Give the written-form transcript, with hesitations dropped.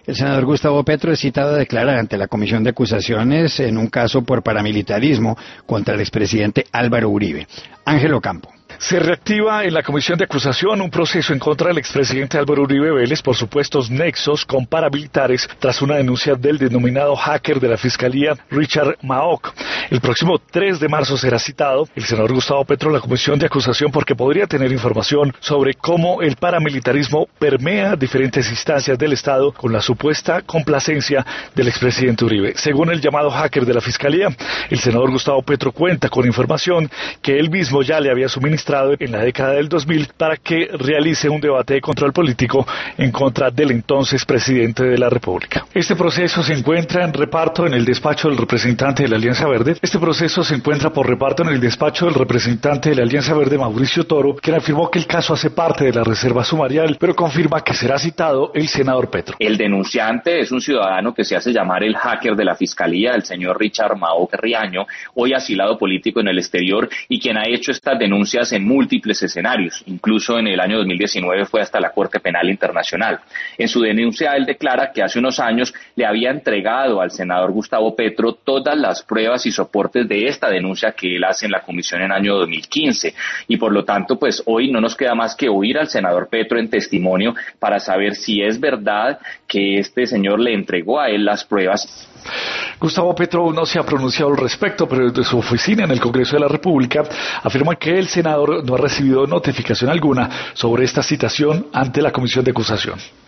El senador Gustavo Petro es citado a declarar ante la Comisión de Acusaciones en un caso por paramilitarismo contra el expresidente Álvaro Uribe. Ángel Ocampo. Se reactiva en la Comisión de Acusación un proceso en contra del expresidente Álvaro Uribe Vélez por supuestos nexos con paramilitares tras una denuncia del denominado hacker de la Fiscalía Richard Maok. El próximo 3 de marzo será citado el senador Gustavo Petro a la Comisión de Acusación porque podría tener información sobre cómo el paramilitarismo permea diferentes instancias del Estado con la supuesta complacencia del expresidente Uribe. Según el llamado hacker de la Fiscalía, el senador Gustavo Petro cuenta con información que él mismo ya le había suministrado en la década del 2000 para que realice un debate de control político en contra del entonces presidente de la República. Este proceso se encuentra en reparto en el despacho del representante de la Alianza Verde. Este proceso se encuentra por reparto en el despacho del representante de la Alianza Verde, Mauricio Toro, quien afirmó que el caso hace parte de la reserva sumarial, pero confirma que será citado el senador Petro. El denunciante es un ciudadano que se hace llamar el hacker de la Fiscalía, el señor Richard Maok Riaño, hoy asilado político en el exterior y quien ha hecho estas denuncias en múltiples escenarios. Incluso en el año 2019 fue hasta la Corte Penal Internacional. En su denuncia él declara que hace unos años le había entregado al senador Gustavo Petro todas las pruebas y soportes de esta denuncia que él hace en la comisión en el año 2015 y por lo tanto pues hoy no nos queda más que oír al senador Petro en testimonio para saber si es verdad que este señor le entregó a él las pruebas. Gustavo Petro no se ha pronunciado al respecto, pero desde su oficina en el Congreso de la República afirma que el senador no ha recibido notificación alguna sobre esta citación ante la Comisión de Acusación.